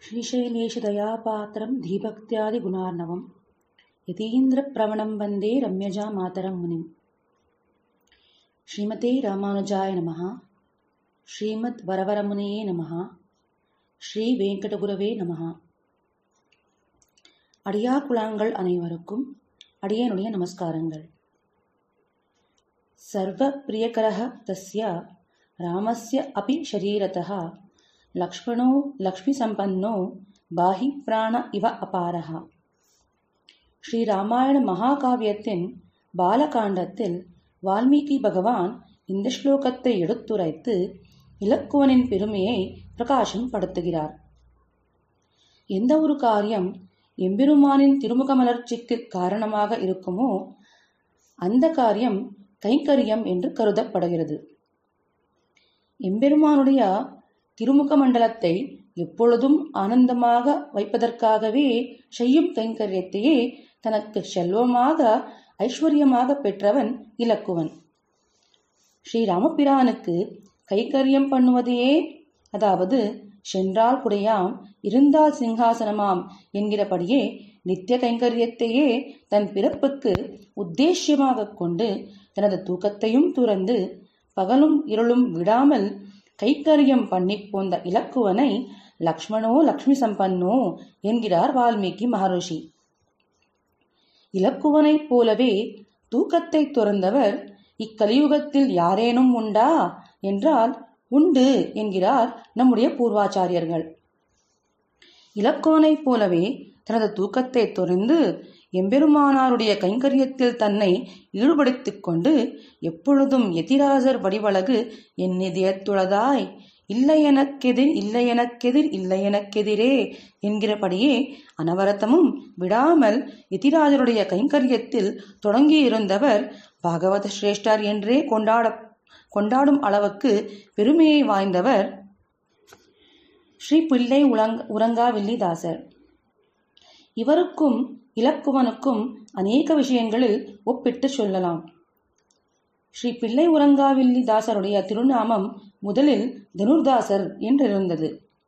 श्रीशैलेशदयापात्रं धीभक्त्यादिगुणार्णवं यतीन्द्रप्रवणं वन्दे रम्यजामातरं मुनिम्। श्रीमते रामानुजाय नमः। श्रीमद्वरवरमुनिये नमः। ஸ்ரீவேங்கடகுரவே நமஹ. அடியார் குழாங்கள் அனைவருக்கும் அடியனுடைய நமஸ்காரங்கள். சர்வ பிரியகரஹ தஸ்ய ராமஸ்ய அபி ஷரீரதஹ லக்ஷ்மணோ லக்ஷ்மி சம்பன்னோ பாஹி பிராண இவ அபாரஹ. ஸ்ரீ ராமாயண மகாகாவியத்தின் பாலகாண்டத்தில் வால்மீகி பகவான் இந்த ஸ்லோகத்தை எடுத்துரைத்து இலக்குவனின் பெருமையை பிரகாசம் படுத்துகிறார். எந்த ஒரு காரியம் எம்பெருமானின் திருமுக மலர்ச்சிக்கு காரணமாக இருக்குமோ அந்த காரியம் கைங்கரியம் என்று கருதப்படுகிறது. எம்பெருமானுடைய திருமுக மண்டலத்தை எப்பொழுதும் ஆனந்தமாக வைப்பதற்காகவே செய்யும் கைங்கரியத்தையே தனக்கு செல்வமாக ஐஸ்வர்யமாக பெற்றவன் இலக்குவன். ஸ்ரீராமபிரானுக்கு கைங்கரியம் பண்ணுவதையே, அதாவது சென்றால் குடையாம் இருந்தால் சிங்காசனமாம் என்கிறபடியே நித்திய கைங்கரியத்தையே தன் பிறப்புக்கு உத்தேசியமாக கொண்டு தனது தூக்கத்தையும் துறந்து பகலும் இருளும் விடாமல் கைக்கரியம் பண்ணி போந்த இலக்குவனை லக்ஷ்மணோ லக்ஷ்மி சம்பன்னோ என்கிறார் வால்மீகி மகரிஷி. இலக்குவனைப் போலவே தூக்கத்தை துறந்தவர் இக்கலியுகத்தில் யாரேனும் உண்டா என்றால் உண்டு என்கிறார் நம்முடைய பூர்வாச்சாரியர்கள். இலக்குவனைப் போலவே தனது தூக்கத்தை துறந்து எம்பெருமானாருடைய கைங்கரியத்தில் தன்னை ஈடுபடுத்திக் கொண்டு எப்பொழுதும் எதிராசர் வடிவழகு என் இதயத்துளதாய் இல்லை எனக்கெதிர் இல்லை எனக்கெதிர் இல்லை எனக்கெதிரே என்கிறபடியே அனவரத்தமும் விடாமல் எதிராஜருடைய கைங்கரியத்தில் தொடங்கியிருந்தவர் பாகவத சிரேஷ்டர் என்றே கொண்டாடும் அளவுக்கு பெருமையை வாய்ந்தவர் ஸ்ரீ பிள்ளை உறங்காவில்லிதாசர். இவருக்கும் இலக்குவனுக்கும் அநேக விஷயங்களில் ஒப்பிட்டு சொல்லலாம். ஸ்ரீ பிள்ளை உறங்காவில்லிதாசருடைய திருநாமம் முதலில் தனுர்தாசர் என்றிருந்தது.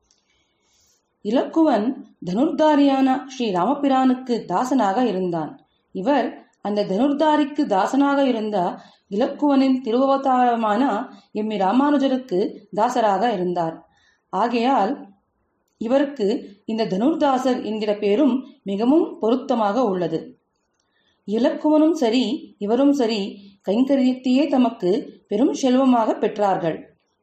இலக்குவன் தனுர்தாரியான ஸ்ரீ ராமபிரானுக்கு தாசனாக இருந்தான். இவர் அந்த தனுர்தாரிக்கு தாசனாக இருந்த இலக்குவனின் திருவவதாரமான எம்மி ராமானுஜருக்கு தாசராக இருந்தார். ஆகையால் இவருக்கு இந்த தனுர்தாசர் என்கிற பேரும் மிகவும் பொருத்தமாக உள்ளது. இலக்குவனும் சரி இவரும் சரி கைங்கரியத்தையே தமக்கு பெரும் செல்வமாக பெற்றார்கள்.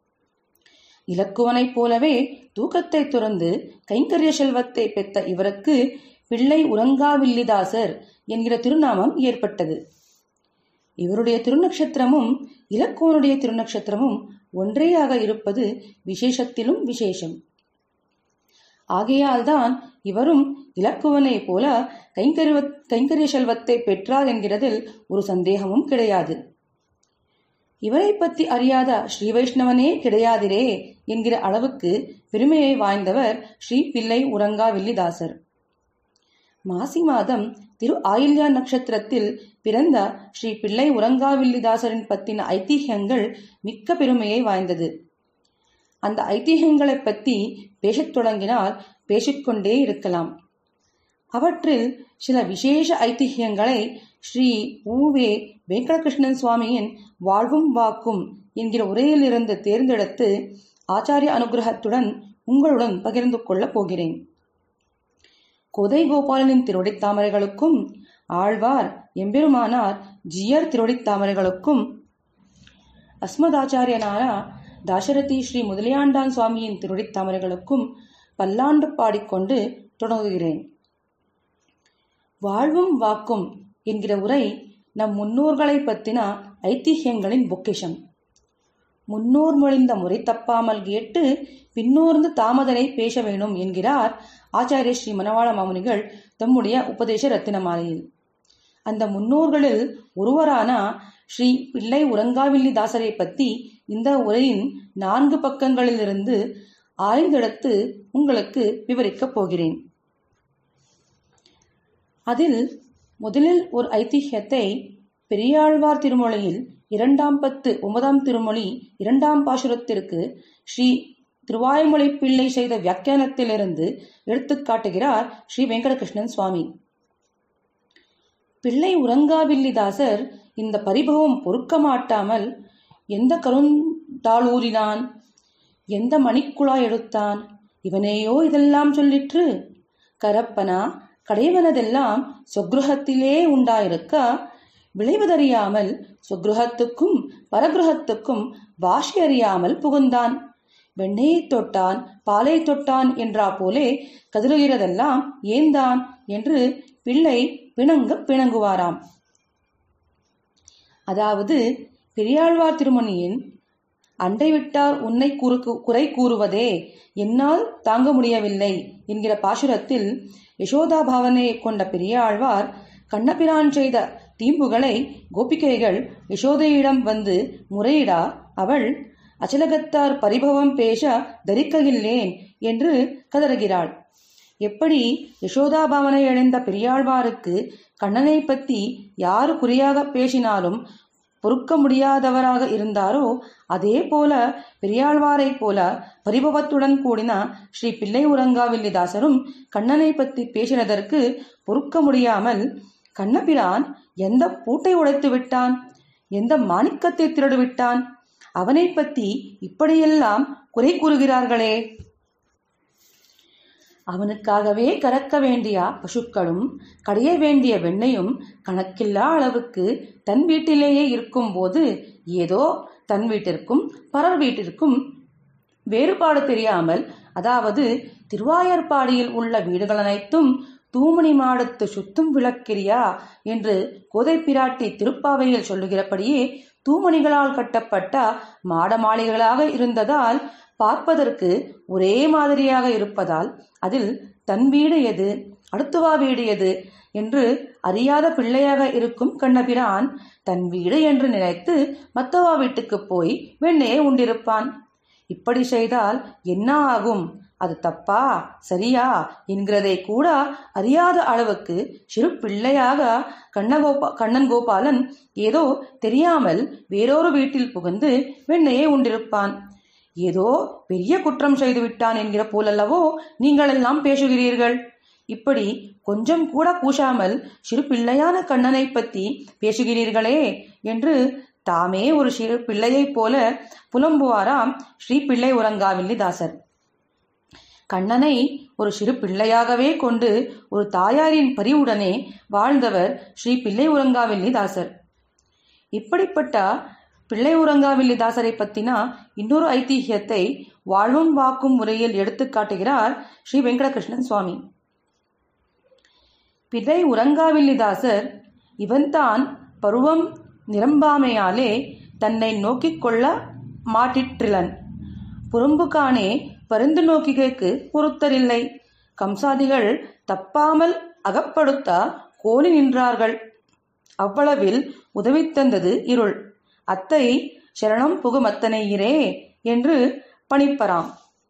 இலக்குவனைப் போலவே தூக்கத்தை துறந்து கைங்கரிய செல்வத்தை பெற்ற இவருக்கு பிள்ளை உறங்காவில்லிதாசர் என்கிற திருநாமம் ஏற்பட்டது. இவருடைய திருநக்ஷத்திரமும் இலக்குவனுடைய திருநக்ஷத்திரமும் ஒன்றேயாக இருப்பது விசேஷத்திலும் விசேஷம். ஆகையால்தான் இவரும் இலக்குவனை போல கைங்கரிய செல்வத்தை பெற்றார் என்கிறதில் ஒரு சந்தேகமும் கிடையாது. இவரை பற்றி அறியாத ஸ்ரீ வைஷ்ணவனே கிடையாதிரே என்கிற அளவுக்கு பெருமையை வாய்ந்தவர் ஸ்ரீ பிள்ளை உறங்காவில்லிதாசர். மாசி மாதம் திரு ஆயில்யா நட்சத்திரத்தில் பிறந்த ஸ்ரீ பிள்ளை உறங்காவில்லிதாசரின் பற்றின ஐதிஹ்யங்கள் மிக்க பெருமையை வாய்ந்தது. அந்த ஐதிஹ்யங்களை பற்றி பேசத் தொடங்கினால் பேசிக்கொண்டே இருக்கலாம். அவற்றில் சில விசேஷ ஐதிஹ்யங்களை ஸ்ரீ உவே வெங்கடகிருஷ்ணன் சுவாமியின் வாழ்வும் வாக்கும் என்கிற உரையிலிருந்து தேர்ந்தெடுத்து ஆச்சாரிய அனுகிரகத்துடன் உங்களுடன் பகிர்ந்து கொள்ளப் போகிறேன். கோதை கோபாலனின் திருவடித்தாமரைகளுக்கும் ஆழ்வார் எம்பெருமானார் ஜியர் திருவடித்தாமரைகளுக்கும் அஸ்மதாச்சாரியனான தாசரதி ஸ்ரீ முதலியாண்டான் சுவாமியின் திருவடித்தாமரைகளுக்கும் பல்லாண்டு பாடிக்கொண்டு தொடங்குகிறேன். வாழ்வும் வாக்கும் என்கிற உரை நம் முன்னோர்களை பற்றின ஐதிஹ்யங்களின் பொக்கிஷம். முன்னோர் மொழிந்த முறை தப்பாமல் கேட்டு பின்னோர்ந்து தாமதனை பேச வேணும் என்கிறார் ஆச்சாரிய ஸ்ரீ மணவாள மாமுனிகள் தம்முடைய உபதேச ரத்தினமாலையில். அந்த முன்னோர்களில் ஒருவரான ஸ்ரீ பிள்ளை உறங்காவில்லிதாசரை பற்றி இந்த உரையின் 4 பக்கங்களிலிருந்து ஆய்ந்தெடுத்து உங்களுக்கு விவரிக்கப் போகிறேன். அதில் முதலில் ஒரு ஐதிஹ்யத்தை பெரியாழ்வார் திருமொழியில் 2 பத்து 9 திருமொழி 2 பாசுரத்திற்கு ஸ்ரீ திருவாய்மொழி பிள்ளை செய்த வியாக்கியானத்திலிருந்து எடுத்துக்காட்டுகிறார் ஸ்ரீ வெங்கடகிருஷ்ணன் சுவாமி. பிள்ளை உறங்காவில்லிதாசர் இந்த பரிபவம் பொறுக்க மாட்டாமல் எந்த கருந்தாளூரினான், எந்த மணிக்குழாய் எடுத்தான், இவனேயோ இதெல்லாம் சொல்லிற்று. கரப்பனா கடைவனதெல்லாம் சொக்ருஹத்திலே உண்டாயிருக்க விளைவதறியாமல் சொக்ருஹத்துக்கும் பரகிருஹத்துக்கும் வாஷி அறியாமல் புகுந்தான். வெண்ணெயை தொட்டான் பாலை தொட்டான் என்றா போலே கதிருகிறதெல்லாம் ஏந்தான் என்று பிள்ளை பிணங்குவாராம். அதாவது பெரியாழ்வார் திருமணியின் அண்டை விட்டார் உன்னை குறை கூறுவதே என்னால் தாங்க முடியவில்லை என்கிற பாசுரத்தில் யசோதா பாவனையை கொண்ட பெரியாழ்வார் கண்ணபிரான் செய்த தீம்புகளை கோபிகைகள் யசோதையிடம் வந்து முறையிடா அவள் அச்சலகத்தார் பரிபவம் பேச தரிக்ககில்லேன் என்று கதறுகிறாள். எப்படி யசோதா பாவனை அடைந்த பெரியாழ்வாருக்கு கண்ணனை பற்றி யாரு குறியாக பேசினாலும் பொறுக்க முடியாதவராக இருந்தாரோ அதே போல பெரியாழ்வாரை போல பரிபவத்துடன் கூடின ஸ்ரீ பிள்ளை உறங்காவில்லிதாசரும் கண்ணனை பற்றி பேசினதற்கு பொறுக்க முடியாமல் கண்ணபிரான் எந்த பூட்டை உடைத்து விட்டான், எந்த மாணிக்கத்தை திருடு விட்டான், அவனை பற்றி இப்படியெல்லாம் குறை கூறுகிறார்களே, அவனுக்காகவே கறக்க வேண்டிய பசுக்களும் கடைய வேண்டிய வெண்ணையும் கணக்கில்லா அளவுக்கு தன் வீட்டிலேயே இருக்கும் போது ஏதோ தன் வீட்டிற்கும் பரர் வீட்டிற்கும் வேறுபாடு தெரியாமல், அதாவது திருவாயர்பாடியில் உள்ள வீடுகள் அனைத்தும் தூமணி மாடத்து சுத்தும் விளக்கிரியா என்று கோதை பிராட்டி திருப்பாவையில் சொல்லுகிறபடியே தூமணிகளால் கட்டப்பட்ட மாட மாளிகைகளாக இருந்ததால் பார்ப்பதற்கு ஒரே மாதிரியாக இருப்பதால் அதில் தன் வீடு எது அடுத்துவா வீடு எது என்று அறியாத பிள்ளையாக இருக்கும் கண்ணபிரான் தன் வீடு என்று நினைத்து மத்தவா வீட்டுக்கு போய் வெண்ணெயை உண்டிருப்பான். இப்படி செய்தால் என்ன ஆகும், அது தப்பா சரியா என்கிறதை கூட அறியாத அளவுக்கு சிறு பிள்ளையாக கண்ணன் கோபாலன் ஏதோ தெரியாமல் வேறொரு வீட்டில் புகுந்து வெண்ணெயை உண்டிருப்பான். ஏதோ பெரிய குற்றம் செய்து விட்டான் என்கிற போலல்லவோ நீங்களெல்லாம் பேசுகிறீர்கள். இப்படி கொஞ்சம் கூட கூசாமல் சிறு பிள்ளையான கண்ணனை பற்றி பேசுகிறீர்களே என்று தாமே ஒரு சிறு பிள்ளையைப் போல புலம்புவாராம் ஸ்ரீ பிள்ளை உறங்காவில்லிதாசர். கண்ணனை ஒரு சிறு பிள்ளையாகவே கொண்டு ஒரு தாயாரின் பரிவுடனே வாழ்ந்தவர் ஸ்ரீ பிள்ளை உறங்காவில்லிதாசர். இப்படிப்பட்ட பிள்ளை உறங்காவில்லிதாசரை பற்றினா இன்னொரு ஐதிஹ்யத்தை வாழ்வும் வாக்கும் முறையில் எடுத்து காட்டுகிறார் ஸ்ரீ வெங்கடகிருஷ்ணன் சுவாமி. பிள்ளை உறங்காவில்லிதாசர் இவன்தான் பருவம் நிரம்பாமையாலே தன்னை நோக்கிக் கொள்ள மாட்டிற்றிலன். புறம்புகானே பருந்து நோக்கிகைக்கு பொறுத்தரில்லை. கம்சாதிகள் தப்பாமல் அகப்படுத்த கோலி நின்றார்கள். அவ்வளவில் உதவி தந்தது இருள். அத்தை சரணம் புகுமத்தனையிரே என்று பணிப்பராம்.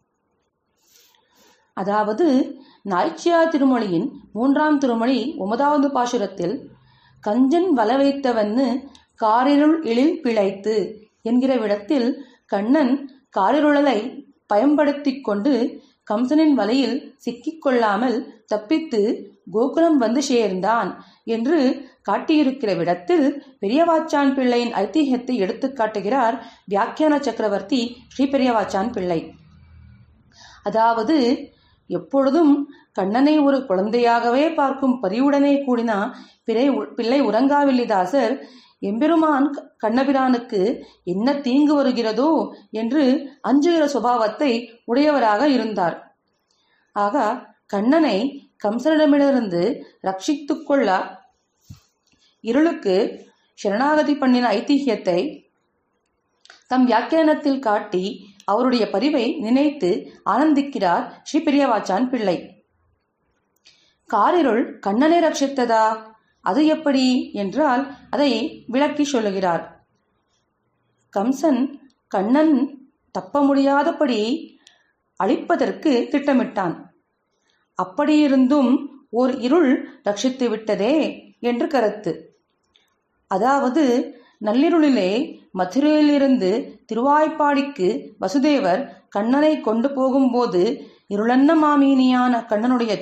அதாவது நாய்ச்சியார் திருமொழியின் 3ஆம் திருமொழி 9வது பாசுரத்தில் கஞ்சன் வல வைத்தவன்னு காரிருள் எழில் பிழைத்து என்கிற விடத்தில் கண்ணன் காரிருளலை பயன்படுத்தி கொண்டு கம்சனின் வலையில் சிக்கிக்கொள்ளாமல் தப்பித்து கோகுலம் வந்து சேர்ந்தான் என்று காட்டியிருக்கிற விடத்தில் பெரியவாச்சான் பிள்ளையின் ஐதிஹ்யத்தை எடுத்து காட்டுகிறார் வியாக்கியான சக்கரவர்த்தி ஸ்ரீ பெரியவாச்சான் பிள்ளை. அதாவது எப்பொழுதும் கண்ணனை ஒரு குழந்தையாகவே பார்க்கும் பரிவுடனே கூடினா பிள்ளை உறங்காவில்லிதாசர் எம்பெருமான் கண்ணபிரானுக்கு என்ன தீங்கு வருகிறதோ என்று அஞ்சுகிற சுபாவத்தை உடையவராக இருந்தார். ஆக கண்ணனை கம்சனிடமிருந்து ரட்சித்துக் கொள்ள இருளுக்கு சரணாகதி பண்ணின ஐதிஹ்யத்தை தம் வியாக்கியானத்தில் காட்டி அவருடைய பரிவை நினைத்து ஆனந்திக்கிறார் ஸ்ரீ பெரியவாச்சான் பிள்ளை. காரிருள் கண்ணனை ரட்சித்ததா? அது எப்படி என்றால் அதை விளக்கி சொல்லுகிறார். கம்சன் கண்ணன் தப்ப முடியாதபடி அழிப்பதற்கு திட்டமிட்டான். அப்படியிருந்தும் ஓர் இருள் ரட்சித்து விட்டதே என்று கருத்து. அதாவது நள்ளிருளிலே மதுரையிலிருந்து திருவாய்ப்பாடிக்கு வசுதேவர் கண்ணனை கொண்டு போகும்போது இருளன்ன மாமேனியான கண்ணனுடைய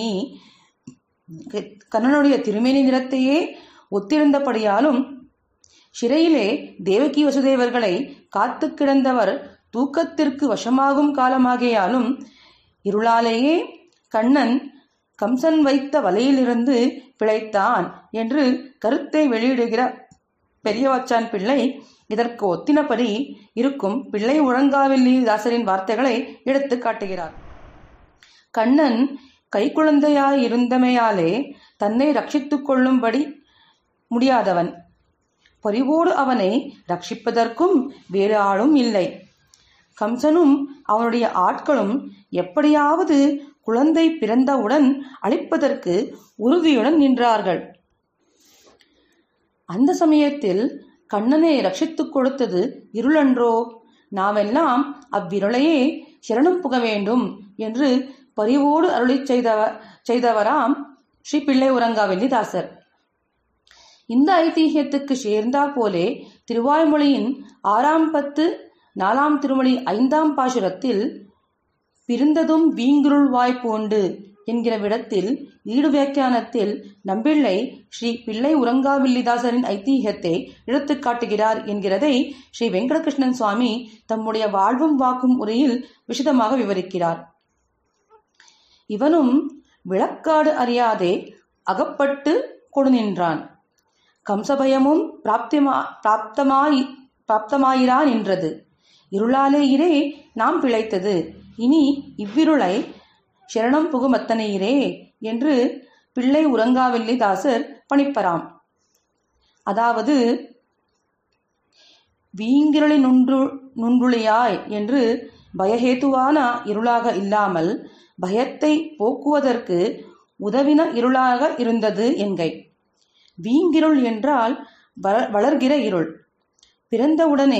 திருமேனி நிறத்தையே ஒத்திருந்தபடியாலும் சிறையிலே தேவகி வசுதேவர்களை காத்து கிடந்தவர் தூக்கத்திற்கு வசமாகும் காலமாகியாலும் இருளாலேயே கண்ணன் கம்சன் வைத்த வலையிலிருந்து பிழைத்தான் என்று கருத்தை வெளியிடுகிற பெரியவாச்சான் பிள்ளை இதற்கு ஒத்தினபடி இருக்கும் பிள்ளை உறங்காவில்லிதாசரின் வார்த்தைகளை எடுத்து காட்டுகிறார். கண்ணன் கைக்குழந்தையாயிருந்தமையாலே தன்னை ரட்சித்துக் கொள்ளும்படி முடியாதவன். பரிவோடு அவனை ரட்சிப்பதற்கும் வேறு ஆளும் இல்லை. கம்சனும் அவனுடைய ஆட்களும் எப்படியாவது குழந்தை பிறந்தவுடன் அழிப்பதற்கு உறுதியுடன் நின்றார்கள். அந்த சமயத்தில் கண்ணனை ரட்சித்துக் கொடுத்தது இருளன்றோ? நாமெல்லாம் அவ்விருளையே சரணம் புக வேண்டும் என்று பரிவோடு அருளி செய்தவராம் ஸ்ரீ பிள்ளை உறங்காவில்லிதாசர். இந்த ஐதிஹ்யத்துக்கு சேர்ந்தா போலே திருவாய்மொழியின் 6ஆம் பத்து 4ஆம் திருமொழி 5ஆம் பாசுரத்தில் பிரிந்ததும் வீங்குருள் வாய்ப்போண்டு என்கிற விடத்தில் ஈடு வியாக்கியானத்தில் நம்பிள்ளை ஸ்ரீ பிள்ளை உறங்காவில்லிதாசரின் ஐதீகத்தை எடுத்து காட்டுகிறார் என்கிறதை ஸ்ரீ வெங்கடகிருஷ்ணன் சுவாமி தம்முடைய வாழ்வும் வாக்கும் உரையில் விசதமாக விவரிக்கிறார். இவனும் விளக்காடு அறியாதே அகப்பட்டு கொடு நின்றான். கம்சபயமும் பிராப்தமாயிரா நின்றது. இருளாலேயிரே நாம் பிழைத்தது. இனி இவ்விருளை சரணம் புகுமத்தனையிரே என்று பிள்ளை உறங்காவில்லிதாசர் பணிப்பராம். அதாவது வீங்கிருளி நுண்ணுளியாய் என்று பயஹேத்துவான இருளாக இல்லாமல் பயத்தை போக்குவதற்கு உதவின இருளாக இருந்தது என்கை. வீங்கிருள் என்றால் வளர்கிற இருள். பிறந்தவுடனே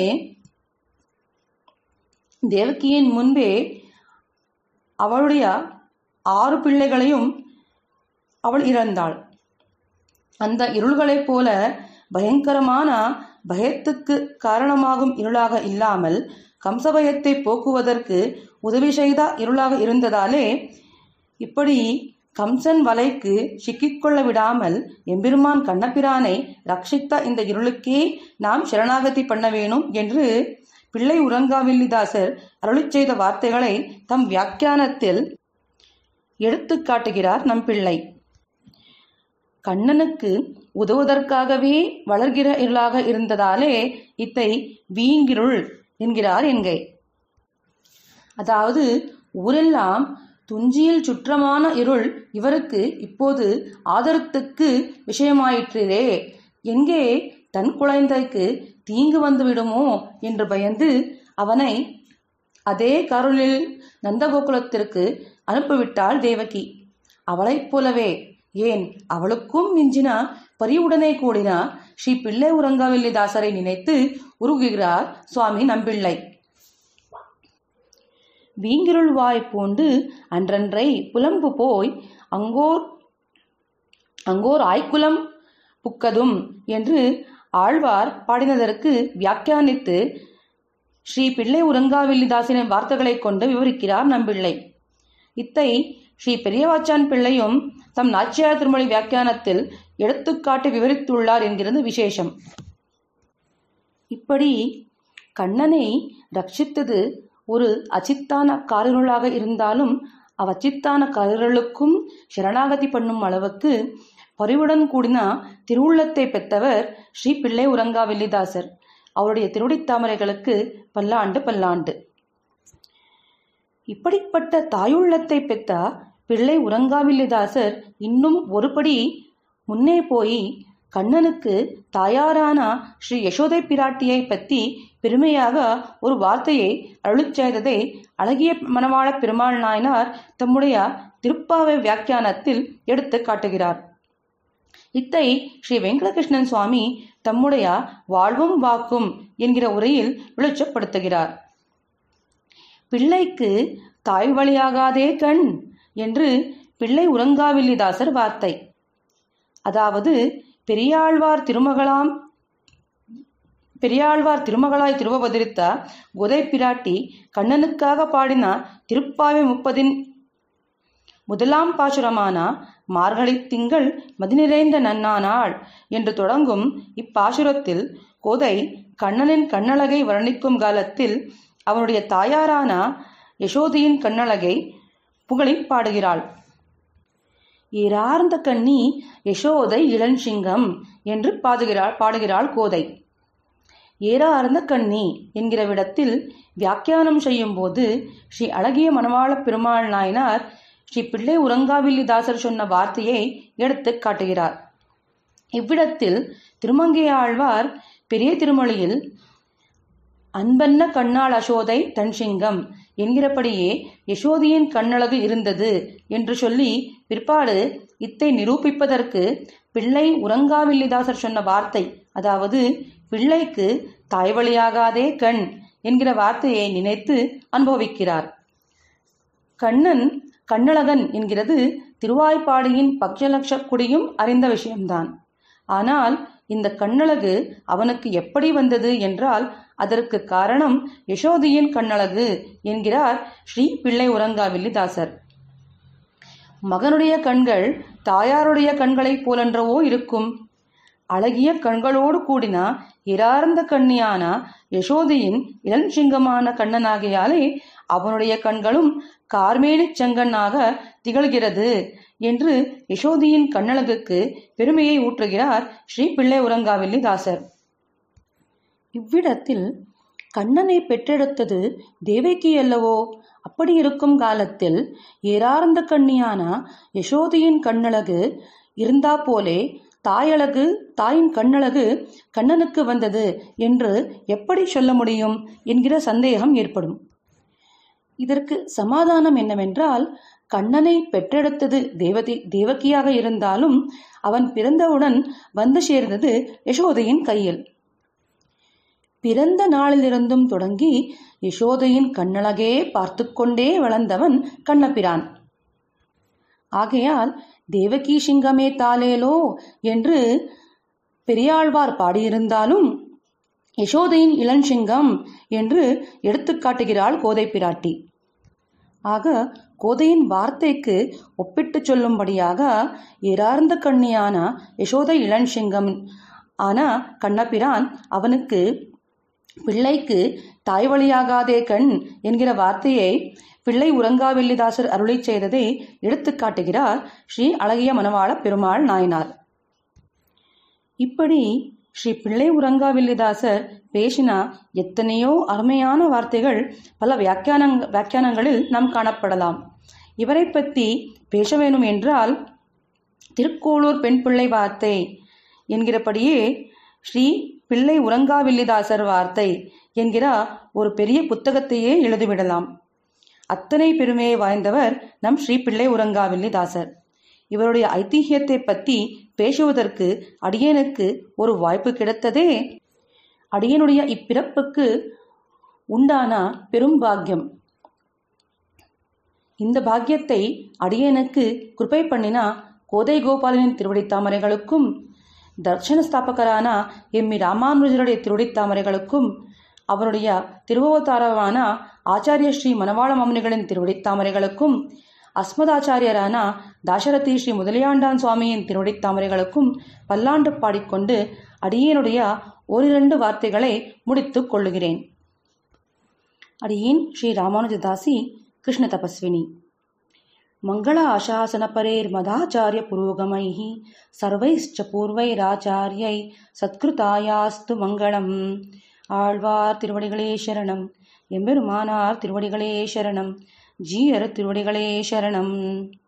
தேவகியின் முன்பே அவளுடைய 6 பிள்ளைகளையும் அவள் இறந்தாள். அந்த இருள்களைப் போல பயங்கரமான பயத்துக்கு காரணமாகும் இருளாக இல்லாமல் கம்சபயத்தை போக்குவதற்கு உதவி செய்த இருளாக இருந்ததாலே இப்படி கம்சன் வலைக்கு சிக்கிக்கொள்ள விடாமல் எம்பெருமான் கண்ணபிரானை ரட்சித்த இந்த இருளுக்கே நாம் சரணாகதி பண்ண வேணும் என்று பிள்ளை உறங்காவில்லிதாசர் அருளிச் செய்த வார்த்தைகளை தம் வியாக்கியானத்தில் எடுத்து காட்டுகிறார் நம் பிள்ளை. கண்ணனுக்கு உதவுவதற்காகவே வளர்கிற இருளாக இருந்ததாலே இத்தை வீங்கிருள் என்கிறார் என்கை. அதாவது ஊரெல்லாம் துஞ்சியில் சுற்றமான இருள் இவருக்கு இப்போது ஆதரத்துக்கு விஷயமாயிற்றே. எங்கே தன் குழந்தைக்கு தீங்கு வந்து விடுமோ என்று பயந்து அவனை அதே கருளில் நந்தகோகுலத்திற்கு அனுப்பிவிட்டாள் தேவகி. அவளைப் போலவே, ஏன் அவளுக்கும் மிஞ்சின பரிவுடனே கூடின ஸ்ரீ பிள்ளை உறங்காவில்லிதாசரை நினைத்து உருகுகிறார் சுவாமி நம்பிள்ளை. வீங்கிருள் வாய் பூண்டு அன்றன்றை புலம்பு போய் அங்கோர் ஆய்குலம் புக்கதும் என்று ஆழ்வார் பாடினதற்கு வியாக்கியானித்து ஸ்ரீ பிள்ளை உறங்காவில்லிதாசனின் வார்த்தைகளை கொண்டு விவரிக்கிறார் நம்பிள்ளை. இத்தை ஸ்ரீ பெரியவாச்சான் பிள்ளையும் தம் நாச்சியார் திருமொழி வியாக்கியானத்தில் எடுத்துக்காட்டி விவரித்துள்ளார் என்கிறது விசேஷம். இப்படி கண்ணனை ரட்சித்தது ஒரு அச்சித்தான காரிருளாக இருந்தாலும் அவ்வச்சித்தான காரிருளுக்கும் சரணாகதி பண்ணும் அளவுக்கு பரிவுடன் கூடின திருவுள்ளத்தை பெற்றவர் ஸ்ரீ பிள்ளை உறங்காவில்லிதாசர். அவருடைய திருடித்தாமரைகளுக்கு பல்லாண்டு பல்லாண்டு. இப்படிப்பட்ட தாயுள்ளத்தை பெற்ற பிள்ளை உறங்காவில்லிதாசர் இன்னும் ஒருபடி முன்னே போய் கண்ணனுக்கு தாயாரான ஸ்ரீ யசோதை பிராட்டியை பற்றி பெருமையாக ஒரு வார்த்தையை அருளிச் செய்ததை அழகிய மணவாள பெருமாள் நாயனார் தம்முடைய திருப்பாவை வியாக்கியானத்தில் எடுத்து காட்டுகிறார். இத்தை ஸ்ரீ வெங்கடகிருஷ்ணன் சுவாமி தம்முடைய வாழ்வும் வாக்கும் என்கிற உரையில் வெளிச்சப்படுத்துகிறார். பிள்ளைக்கு தாய் வழியாகாதே கண் என்று பிள்ளை உறங்காவில்லிதாசர் வார்த்தை. அதாவது பெரியாழ்வார் திருமகளாம் பெரியாழ்வார் திருமகளாய் திருவவதரித்த கோதை பிராட்டி கண்ணனுக்காக பாடின திருப்பாவை 30 முதலாம் பாசுரமான மார்கழி திங்கள் மதி நிறைந்த நன்னானாள் என்று தொடங்கும் இப்பாசுரத்தில் கோதை கண்ணனின் கண்ணழகை வர்ணிக்கும் காலத்தில் அவனுடைய தாயாரான யசோதையின் கண்ணழகை புகழி பாடுகிறாள். ஏறார்ந்த கண்ணி யசோதை இளஞ்சிங்கம் என்று பாடுகிறாள் கோதை. ஏறார்ந்த கண்ணி என்கிற விடத்தில் வியாக்கியானம் செய்யும் போது ஸ்ரீ அழகிய மணவாள பெருமாள் நாயனார் ஸ்ரீ பிள்ளை உறங்காவில்லிதாசர் சொன்ன வார்த்தையை எடுத்து காட்டுகிறார். இவ்விடத்தில் திருமங்கையாழ்வார் பெரிய திருமொழியில் அன்பன்ன கண்ணாள் அசோதை தன்சிங்கம் என்கிறபடியே யசோதியின் கண்ணழகு இருந்தது என்று சொல்லி பிற்பாடு இத்தை நிரூபிப்பதற்கு பிள்ளை உறங்காவில்லிதாசர் சொன்ன வார்த்தை, அதாவது பிள்ளைக்கு தாய்வழியாகாதே கண் என்கிற வார்த்தையை நினைத்து அனுபவிக்கிறார். கண்ணன் கண்ணழகன் என்கிறது திருவாய்ப்பாடியின் பக்ஷலட்ச குடியும் அறிந்த விஷயம்தான். ஆனால் இந்த கண்ணழகு அவனுக்கு எப்படி வந்தது என்றால் அதற்கு காரணம் யசோதியின் கண்ணழகு என்கிறார் ஸ்ரீ பிள்ளை உறங்காவில்லிதாசர். மகனுடைய கண்கள் தாயாருடைய கண்களைப் போலன்றவோ இருக்கும். அழகிய கண்களோடு கூடின இரார்ந்த கண்ணியான யசோதியின் இளஞ்சிங்கமான கண்ணனாகியாலே அவனுடைய கண்களும் கார்மேனிச் செங்கண்ணாக திகழ்கிறது என்று யசோதியின் கண்ணழகுக்கு பெருமையை ஊற்றுகிறார் ஸ்ரீ பிள்ளை உறங்காவில்லிதாசர். இவ்விடத்தில் கண்ணனை பெற்றெடுத்தது தேவகி அல்லவோ? அப்படி இருக்கும் காலத்தில் ஏறார்ந்த கண்ணியான யசோதியின் கண்ணழகு இருந்தா போலே தாயின் கண்ணழகு கண்ணனுக்கு வந்தது என்று எப்படி சொல்ல முடியும் என்கிற சந்தேகம் ஏற்படும். இதற்கு சமாதானம் என்னவென்றால், கண்ணனை பெற்றெடுத்தது தேவகியாக இருந்தாலும் அவன் பிறந்தவுடன் வந்து சேர்ந்தது யசோதையின் கையில். பிறந்த நாளிலிருந்தும் தொடங்கி யசோதையின் கண்ணழகே பார்த்து கொண்டே வளர்ந்தவன் கண்ணபிரான். ஆகையால் தேவகி சிங்கமே தாலேலோ என்று பெரியாழ்வார் பாடியிருந்தாலும் யசோதையின் இளஞ்சிங்கம் என்று எடுத்துக்காட்டுகிறாள் கோதை பிராட்டி. ஆக கோதையின் வார்த்தைக்கு ஒப்பிட்டு சொல்லும்படியாக ஏறார்ந்த கண்ணியான யசோதை இளஞ்சிங்கம் ஆன கண்ணபிரான் அவனுக்கு பிள்ளைக்கு தாய் வழியாகாதே கண் என்கிற வார்த்தையை பிள்ளை உறங்காவில்லிதாசர் அருளி செய்ததை எடுத்து காட்டுகிறார் ஸ்ரீ அழகிய மணவாள பெருமாள் நாயனார். இப்படி ஸ்ரீ பிள்ளை உறங்காவில்லிதாசர் பேசின எத்தனையோ அருமையான வார்த்தைகள் பல வியாக்கியானங்களில் நாம் காணப்படலாம். இவரை பற்றி பேச வேணும் என்றால் திருக்கோளூர் பெண் பிள்ளை வார்த்தை என்கிறபடியே ஸ்ரீ பிள்ளை உறங்காவில்லிதாசர் வார்த்தை என்கிற ஒரு பெரிய புத்தகத்தையே எழுதிவிடலாம். அத்தனை பெருமையை வாய்ந்தவர் நம் ஸ்ரீ பிள்ளை உறங்காவில்லிதாசர். இவருடைய ஐதிஹ்யத்தை பற்றி பேசுவதற்கு அடியேனுக்கு ஒரு வாய்ப்பு கிடைத்ததே அடியனுடைய இப்பிறப்புக்கு உண்டான பெரும் பாக்கியம். இந்த பாக்கியத்தை அடியேனுக்கு கிருபை பண்ணின கோதை கோபாலனின் திருவடித்தாமரைகளுக்கும் தர்ஷன ஸ்தாபகரான எம்மி ராமானுஜருடைய திருவடித்தாமரைகளுக்கும் அவருடைய திருவவதாரமான ஆச்சாரிய ஸ்ரீ மணவாள மாமுனிகளின் திருவடித்தாமரைகளுக்கும் அஸ்மதாச்சாரியரான தாசரதி ஸ்ரீ முதலியாண்டான் சுவாமியின் திருவடித்தாமரைகளுக்கும் பல்லாண்டு பாடிக்கொண்டு அடியேனுடைய ஓரிரண்டு வார்த்தைகளை முடித்துக் கொள்ளுகிறேன். அடியேன் ஸ்ரீ ராமானுஜதாசி கிருஷ்ண தபஸ்வினி. மங்கள ஆசாசன பரேர் மதாச்சாரிய புரோகமைஹ சர்வைஸ்ச பூர்வைராச்சாரியை சத்கிருதாயாஸ்து மங்களம். ஆழ்வார் திருவடிகளே சரணம். எம்பெருமானார் திருவடிகளே சரணம். ஜீயர் திருவடிகளே சரணம்.